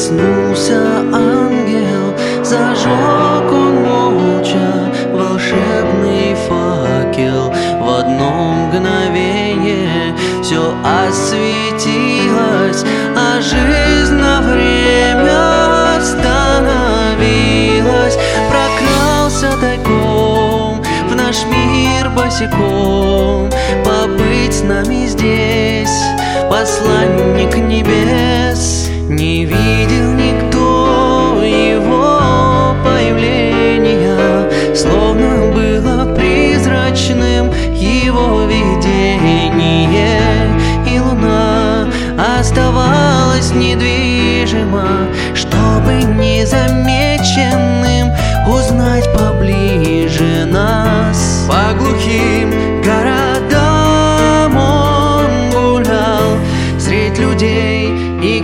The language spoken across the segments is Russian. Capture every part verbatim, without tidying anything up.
Проснулся ангел, зажег он молча волшебный факел. В одно мгновение все осветилось, а жизнь на время остановилась. Прокрался тайком в наш мир босиком, побыть с нами здесь посланник небес. Не видел никто его появления, словно было призрачным его видение. И луна оставалась недвижима, чтобы незамеченным узнать поближе нас. По глухим городам он гулял средь людей и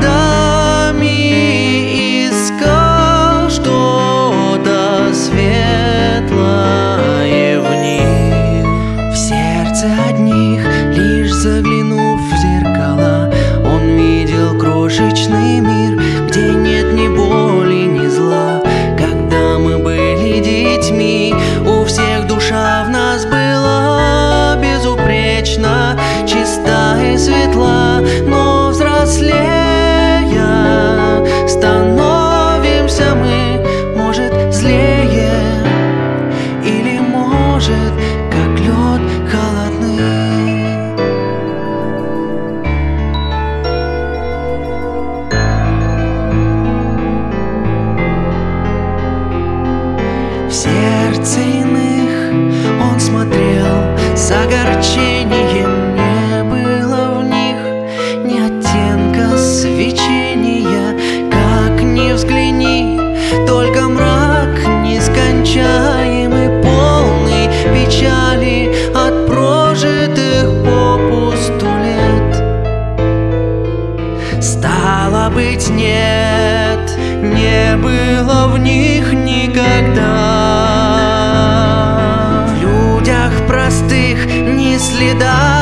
годами искал что-то светлое в них. В сердце одних, лишь заглянув в зеркала, он видел крошечный мир, где нет ни боли, ни зла. Когда мы были детьми, у всех душа в нас была безупречна, чиста и светла. Но взрослея становимся мы, может, злее, или, может, как лед холодный. В сердце иных он смотрел с огорчением. Не было в них ни оттенка свечения. Как ни взгляни, только мрак нескончаемый, полный печали от прожитых попусту лет. Стало быть, нет, не было в них никогда, в людях простых ни следа